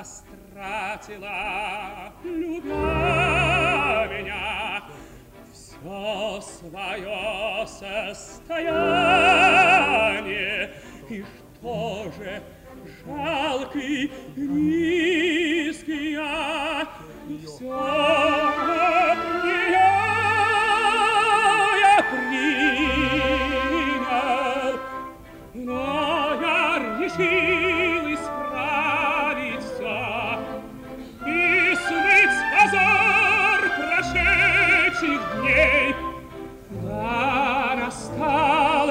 растратила, любя меня, все свое состояние. И что же жалкий риск я все от нее я принял, но я решил исправить все и смыть позор прошедших дней. Да, настал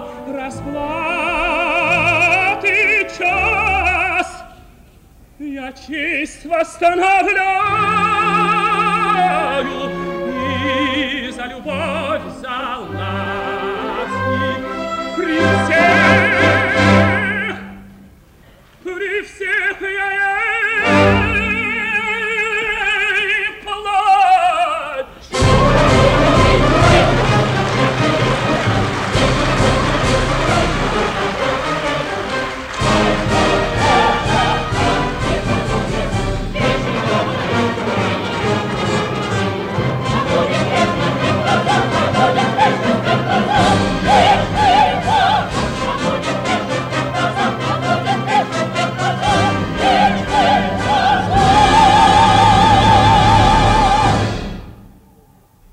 расплаты час, я честь восстанавливаю и за любовь, за ласки